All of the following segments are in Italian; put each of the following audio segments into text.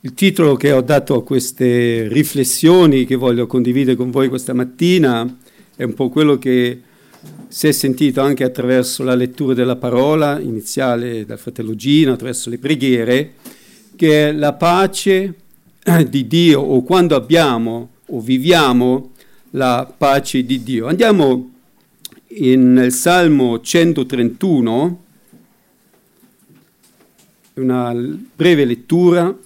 Il titolo che ho dato a queste riflessioni che voglio condividere con voi questa mattina è un po' quello che si è sentito anche attraverso la lettura della parola iniziale dal fratello Gino, attraverso le preghiere, che è la pace di Dio, o quando abbiamo o viviamo la pace di Dio. Andiamo nel Salmo 131, una breve lettura.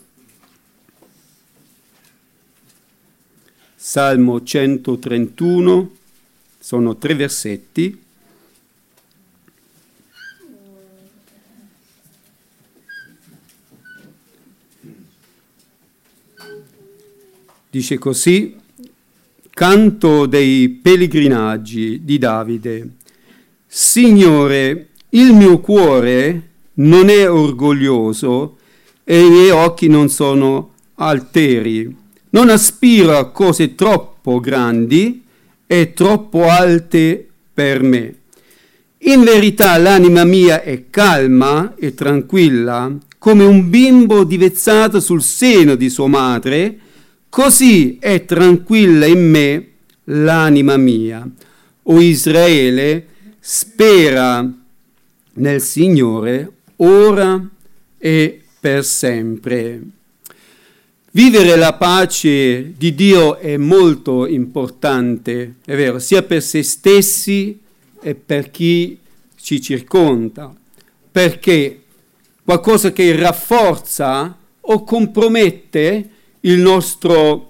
Salmo 131, sono 3 versetti. Dice così: canto dei pellegrinaggi di Davide. Signore, il mio cuore non è orgoglioso e i miei occhi non sono alteri. Non aspiro a cose troppo grandi e troppo alte per me. In verità l'anima mia è calma e tranquilla, come un bimbo divezzato sul seno di sua madre, così è tranquilla in me l'anima mia. O Israele, spera nel Signore ora e per sempre. Vivere la pace di Dio è molto importante, è vero, sia per se stessi e per chi ci circonda, perché qualcosa che rafforza o compromette la nostra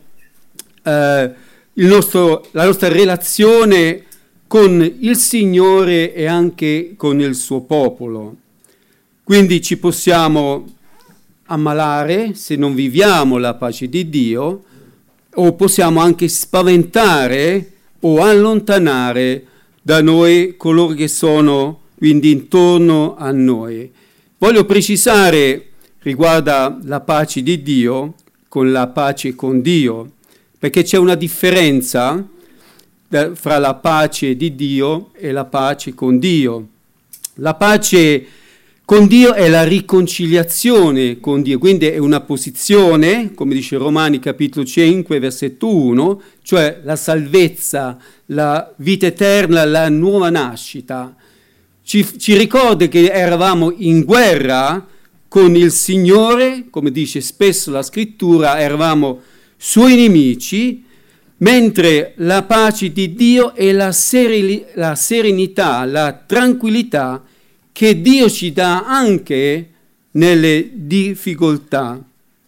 relazione con il Signore e anche con il suo popolo. Quindi ci possiamo ammalare se non viviamo la pace di Dio, o possiamo anche spaventare o allontanare da noi coloro che sono quindi intorno a noi. Voglio precisare riguardo la pace di Dio con la pace con Dio, perché c'è una differenza fra la pace di Dio e la pace con Dio. La pace con Dio è la riconciliazione con Dio, quindi è una posizione, come dice Romani capitolo 5, versetto 1, cioè la salvezza, la vita eterna, la nuova nascita. Ci ricorda che eravamo in guerra con il Signore, come dice spesso la scrittura, eravamo suoi nemici, mentre la pace di Dio è la serenità, la tranquillità che Dio ci dà anche nelle difficoltà.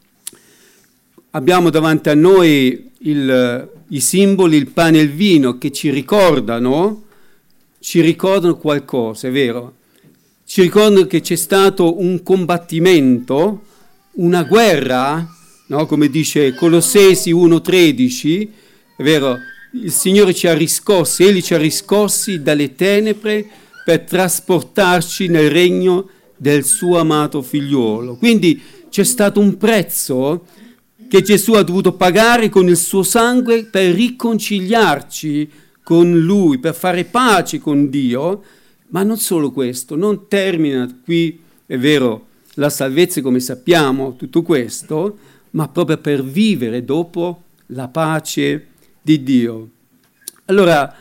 Abbiamo davanti a noi i simboli, il pane e il vino, che ci ricordano qualcosa, è vero? Ci ricordano che c'è stato un combattimento, una guerra, no? Come dice Colossesi 1,13, è vero? Il Signore ci ha riscossi, Egli ci ha riscossi dalle tenebre per trasportarci nel regno del suo amato figliuolo. Quindi c'è stato un prezzo che Gesù ha dovuto pagare con il suo sangue per riconciliarci con Lui, per fare pace con Dio. Ma non solo questo, non termina qui, è vero, la salvezza come sappiamo, tutto questo, ma proprio per vivere dopo la pace di Dio. Allora,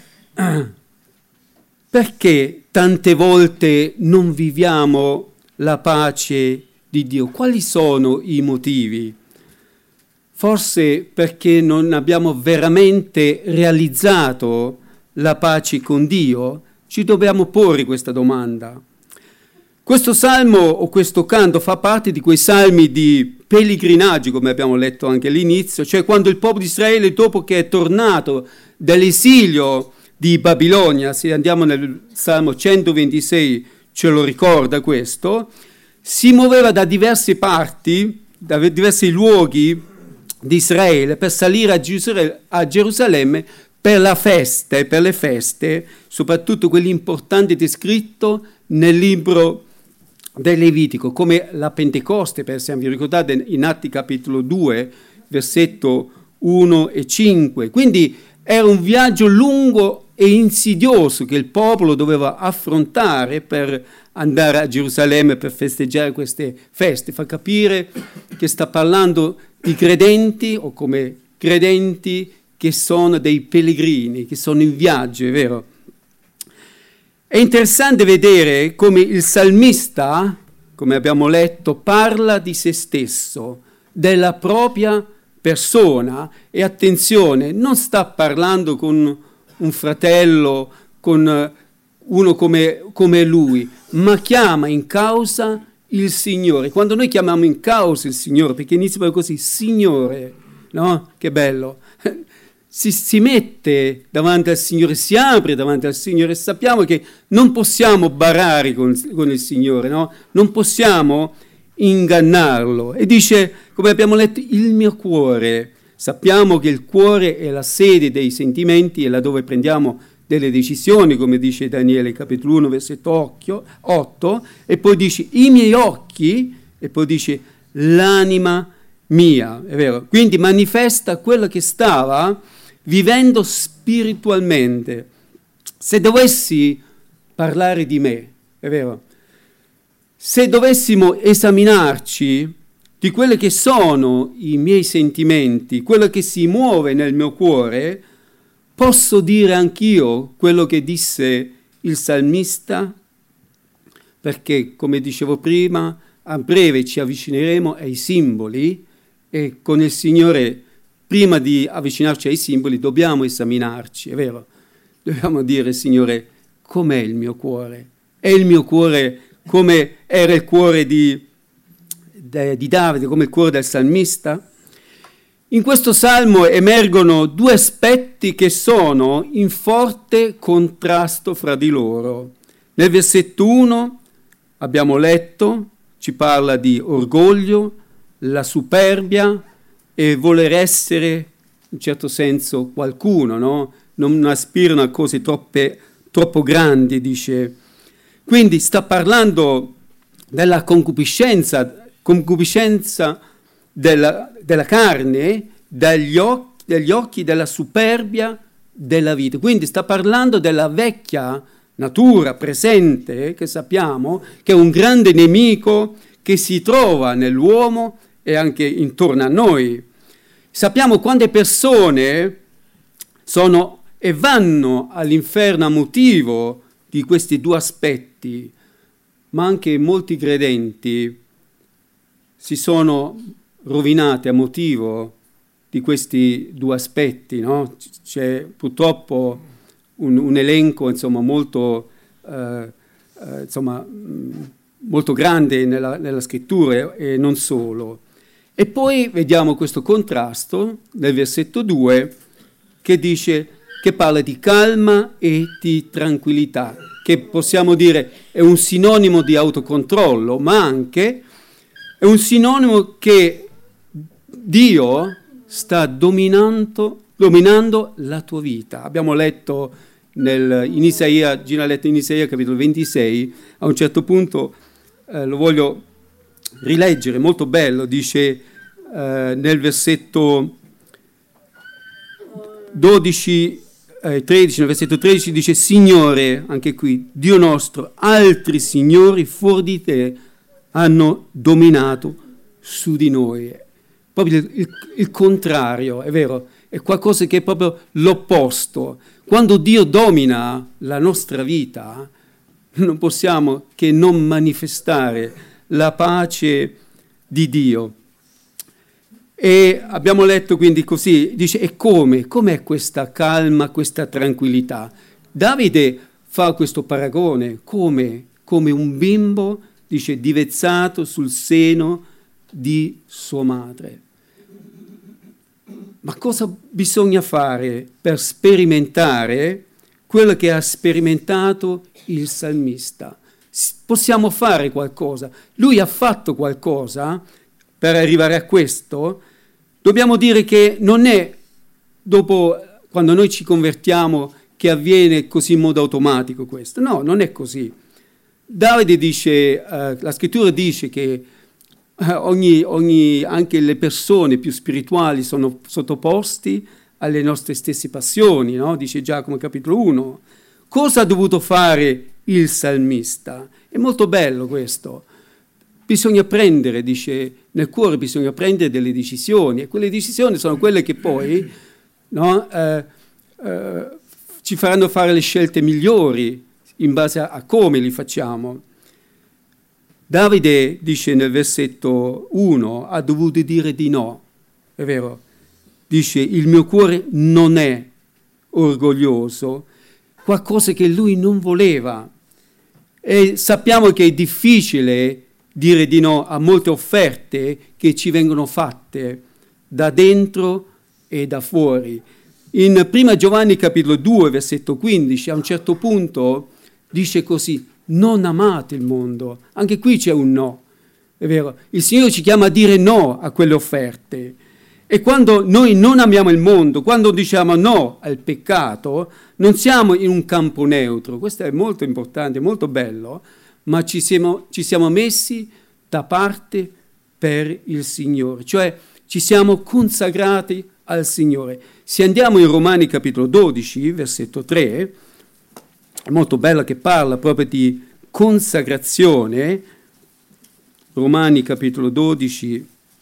perché tante volte non viviamo la pace di Dio? Quali sono i motivi? Forse perché non abbiamo veramente realizzato la pace con Dio? Ci dobbiamo porre questa domanda. Questo salmo o questo canto fa parte di quei salmi di pellegrinaggio, come abbiamo letto anche all'inizio, cioè quando il popolo di Israele, dopo che è tornato dall'esilio di Babilonia, se andiamo nel Salmo 126 ce lo ricorda questo, si muoveva da diverse parti, da diversi luoghi di Israele per salire a Gerusalemme per le feste, soprattutto quelli importanti descritti nel libro del Levitico, come la Pentecoste, per esempio, ricordate in Atti capitolo 2, versetto 1 e 5. Quindi era un viaggio lungo e insidioso che il popolo doveva affrontare per andare a Gerusalemme per festeggiare queste feste. Fa capire che sta parlando di credenti o come credenti che sono dei pellegrini, che sono in viaggio, è vero? È interessante vedere come il salmista, come abbiamo letto, parla di se stesso, della propria persona, e attenzione, non sta parlando con un fratello, con uno come lui, ma chiama in causa il Signore. Quando noi chiamiamo in causa il Signore, perché inizia così, Signore, no? Che bello! Si mette davanti al Signore, si apre davanti al Signore. Sappiamo che non possiamo barare con il Signore, no? Non possiamo ingannarlo. E dice, come abbiamo letto, il mio cuore. Sappiamo che il cuore è la sede dei sentimenti, è là dove prendiamo delle decisioni, come dice Daniele, capitolo 1, versetto 8, e poi dice i miei occhi, e poi dice l'anima mia, è vero? Quindi manifesta quello che stava vivendo spiritualmente. Se dovessi parlare di me, è vero? Se dovessimo esaminarci di quelli che sono i miei sentimenti, quello che si muove nel mio cuore, posso dire anch'io quello che disse il salmista? Perché, come dicevo prima, a breve ci avvicineremo ai simboli e con il Signore, prima di avvicinarci ai simboli, dobbiamo esaminarci, è vero? Dobbiamo dire, Signore, com'è il mio cuore? È il mio cuore come era il cuore di Davide, come il cuore del salmista? In questo salmo emergono due aspetti che sono in forte contrasto fra di loro. Nel versetto 1 abbiamo letto, ci parla di orgoglio, la superbia e voler essere, in un certo senso, qualcuno, no? Non aspirano a cose troppo grandi, dice. Quindi sta parlando della concupiscenza della carne, degli occhi, della superbia della vita. Quindi sta parlando della vecchia natura presente, che sappiamo che è un grande nemico che si trova nell'uomo e anche intorno a noi. Sappiamo quante persone sono e vanno all'inferno a motivo di questi due aspetti, ma anche molti credenti si sono rovinati a motivo di questi due aspetti, no? C'è purtroppo un elenco, insomma, molto grande nella scrittura e non solo. E poi vediamo questo contrasto nel versetto 2 che dice, che parla di calma e di tranquillità, che possiamo dire è un sinonimo di autocontrollo, ma anche è un sinonimo che Dio sta dominando la tua vita. Abbiamo letto in Isaia, Gina ha letto in Isaia capitolo 26, a un certo punto lo voglio rileggere, molto bello, dice nel versetto 13, nel versetto 13 dice, Signore, anche qui, Dio nostro, altri signori fuori di te hanno dominato su di noi. Proprio il contrario, è vero, è qualcosa che è proprio l'opposto. Quando Dio domina la nostra vita, non possiamo che non manifestare la pace di Dio. E abbiamo letto quindi così, dice, e come? Com'è questa calma, questa tranquillità? Davide fa questo paragone, come un bimbo, dice, divezzato sul seno di sua madre. Ma cosa bisogna fare per sperimentare quello che ha sperimentato il salmista? Possiamo fare qualcosa. Lui ha fatto qualcosa per arrivare a questo. Dobbiamo dire che non è dopo, quando noi ci convertiamo, che avviene così in modo automatico questo. No, non è così. Davide dice, la scrittura dice che anche le persone più spirituali sono sottoposti alle nostre stesse passioni, no? Dice Giacomo capitolo 1. Cosa ha dovuto fare il salmista? È molto bello questo. bisogna prendere, dice, nel cuore bisogna prendere delle decisioni, e quelle decisioni sono quelle che poi, no, ci faranno fare le scelte migliori in base a come li facciamo. Davide dice nel versetto 1, ha dovuto dire di no, è vero, dice il mio cuore non è orgoglioso, qualcosa che lui non voleva, e sappiamo che è difficile dire di no a molte offerte che ci vengono fatte da dentro e da fuori. In 1 Giovanni capitolo 2 versetto 15 a un certo punto dice così: non amate il mondo. Anche qui c'è un no, è vero, il Signore ci chiama a dire no a quelle offerte, e quando noi non amiamo il mondo, quando diciamo no al peccato, non siamo in un campo neutro. Questo è molto importante, molto bello, ma ci siamo messi da parte per il Signore, cioè ci siamo consacrati al Signore. Se andiamo in Romani capitolo 12, versetto 3, è molto bello che parla proprio di consacrazione. Romani capitolo 12,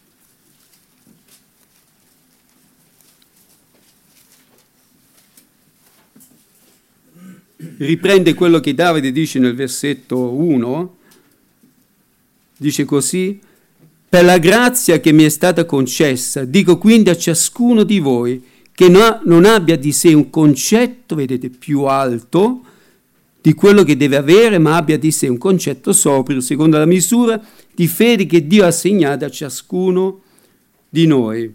riprende quello che Davide dice nel versetto 1, dice così: per la grazia che mi è stata concessa, dico quindi a ciascuno di voi che non abbia di sé un concetto, vedete, più alto di quello che deve avere, ma abbia di sé un concetto sobrio, secondo la misura di fede che Dio ha assegnato a ciascuno di noi.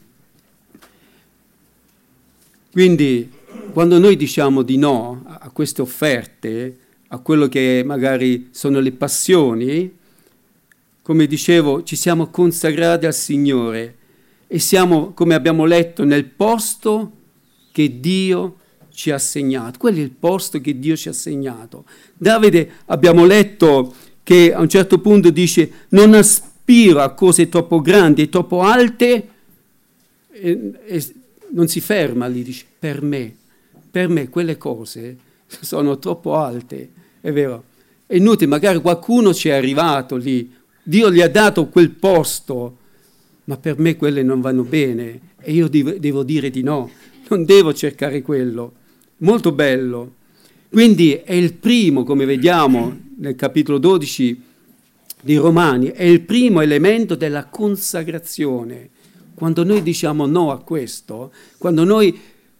Quindi, quando noi diciamo di no a queste offerte, a quello che magari sono le passioni, come dicevo, ci siamo consacrati al Signore e siamo, come abbiamo letto, nel posto che Dio ci ha assegnato. Quello è il posto che Dio ci ha assegnato. Davide, abbiamo letto che a un certo punto dice: non aspiro a cose troppo grandi e troppo alte, e non si ferma lì, dice per me quelle cose sono troppo alte, è vero. È inutile, magari qualcuno ci è arrivato lì, Dio gli ha dato quel posto, ma per me quelle non vanno bene e io devo dire di no, non devo cercare quello. Molto bello. Quindi è il primo, come vediamo nel capitolo 12 di Romani, è il primo elemento della consacrazione. Quando noi diciamo no a questo, quando noi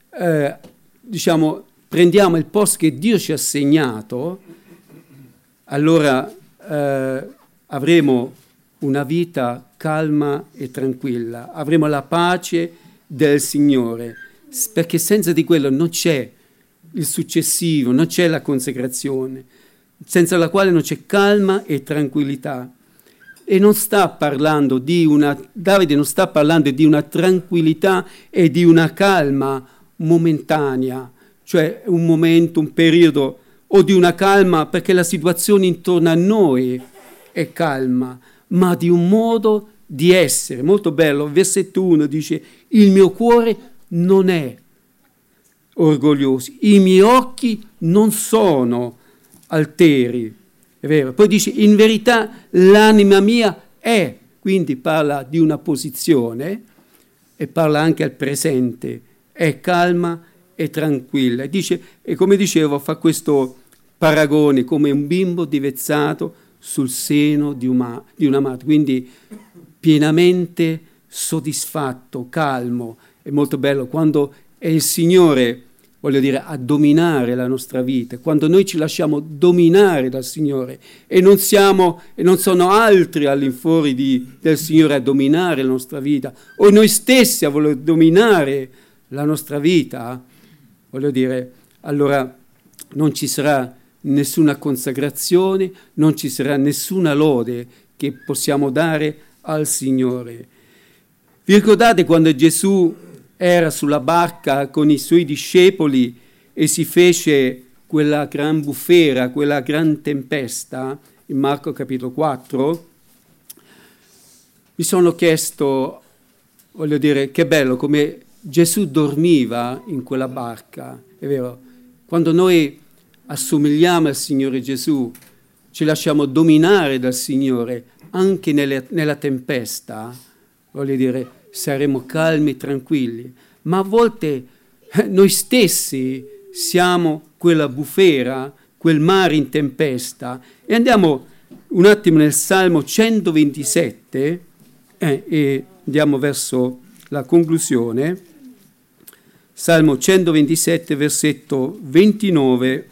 prendiamo il posto che Dio ci ha assegnato, allora avremo una vita calma e tranquilla, avremo la pace del Signore, perché senza di quello non c'è il successivo, non c'è la consacrazione, senza la quale non c'è calma e tranquillità. E non sta parlando Davide non sta parlando di una tranquillità e di una calma momentanea, cioè un momento, un periodo, o di una calma perché la situazione intorno a noi è calma, ma di un modo di essere. Molto bello, versetto 1 dice: il mio cuore non è orgoglioso, i miei occhi non sono alteri. È vero. Poi dice: in verità l'anima mia è, quindi parla di una posizione e parla anche al presente, è calma e tranquilla. E come dicevo, fa questo paragone come un bimbo divezzato sul seno di una madre, quindi pienamente soddisfatto, calmo. È molto bello quando è il Signore, voglio dire, a dominare la nostra vita, quando noi ci lasciamo dominare dal Signore e non sono altri all'infuori del Signore a dominare la nostra vita, o noi stessi a voler dominare la nostra vita, voglio dire, allora non ci sarà nessuna consacrazione, non ci sarà nessuna lode che possiamo dare al Signore. Vi ricordate quando Gesù era sulla barca con i suoi discepoli e si fece quella gran bufera, quella gran tempesta, in Marco capitolo 4? Mi sono chiesto, voglio dire, che bello come Gesù dormiva in quella barca, è vero? Quando noi assomigliamo al Signore Gesù, ci lasciamo dominare dal Signore, anche nella tempesta, voglio dire, saremo calmi e tranquilli, ma a volte noi stessi siamo quella bufera, quel mare in tempesta. E andiamo un attimo nel Salmo 127 e andiamo verso la conclusione. Salmo 127, versetto 29,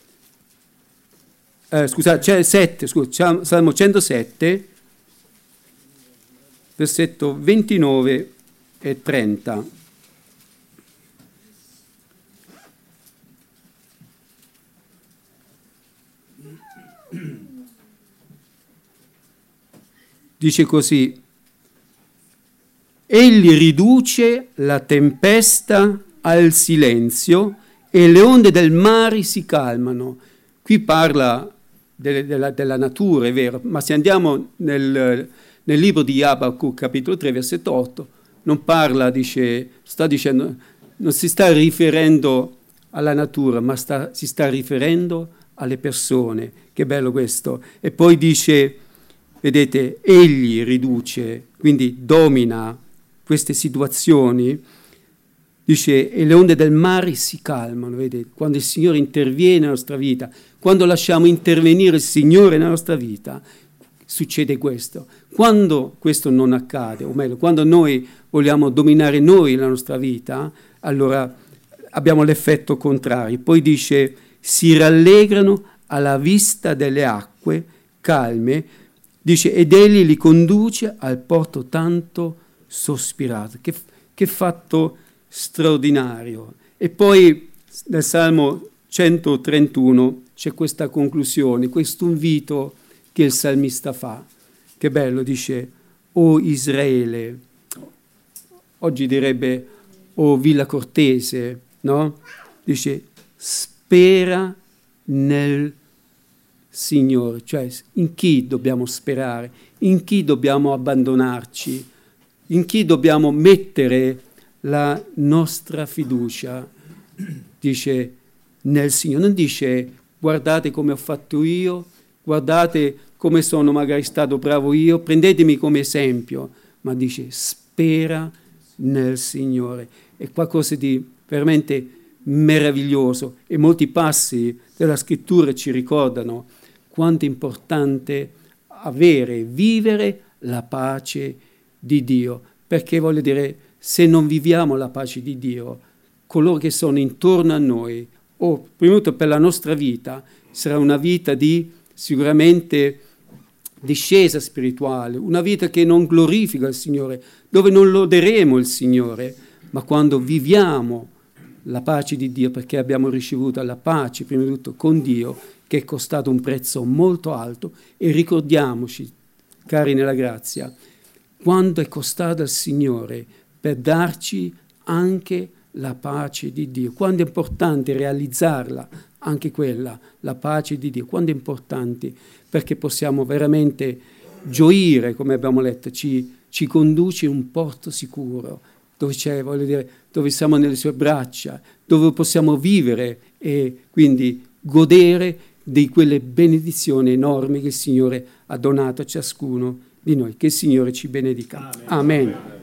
Salmo 107, versetto 29 e 30. Dice così: egli riduce la tempesta al silenzio e le onde del mare si calmano. Qui parla della natura, è vero, ma se andiamo nel libro di Abacuc, capitolo 3, versetto 8, non parla, sta dicendo, non si sta riferendo alla natura, ma si sta riferendo alle persone. Che bello questo. E poi dice, vedete, egli riduce, quindi domina queste situazioni. Dice, e le onde del mare si calmano, vedete, quando il Signore interviene nella nostra vita, quando lasciamo intervenire il Signore nella nostra vita, succede questo. Quando questo non accade, o meglio, quando noi vogliamo dominare noi la nostra vita, allora abbiamo l'effetto contrario. Poi dice, si rallegrano alla vista delle acque calme, dice, ed egli li conduce al porto tanto sospirato. Che fatto straordinario. E poi nel Salmo 131 c'è questa conclusione, questo invito che il salmista fa. Che bello, dice, o Israele, oggi direbbe o Villa Cortese, no? Dice, spera nel Signore, cioè in chi dobbiamo sperare, in chi dobbiamo abbandonarci, in chi dobbiamo mettere la nostra fiducia. Dice nel Signore, non dice guardate come ho fatto io, guardate come sono magari stato bravo io, prendetemi come esempio, ma dice spera nel Signore. È qualcosa di veramente meraviglioso e molti passi della scrittura ci ricordano quanto è importante avere, vivere la pace di Dio, perché voglio dire, se non viviamo la pace di Dio, coloro che sono intorno a noi, o prima di tutto per la nostra vita, sarà una vita di sicuramente discesa spirituale, una vita che non glorifica il Signore, dove non loderemo il Signore, ma quando viviamo la pace di Dio, perché abbiamo ricevuto la pace prima di tutto con Dio, che è costato un prezzo molto alto, e ricordiamoci, cari nella grazia, quanto è costato al Signore per darci anche la pace di Dio. Quanto è importante realizzarla, anche quella, la pace di Dio. Quanto è importante, perché possiamo veramente gioire, come abbiamo letto, ci conduce in un porto sicuro, dove c'è, voglio dire, dove siamo nelle sue braccia, dove possiamo vivere e quindi godere di quelle benedizioni enormi che il Signore ha donato a ciascuno di noi. Che il Signore ci benedica. Amen. Amen.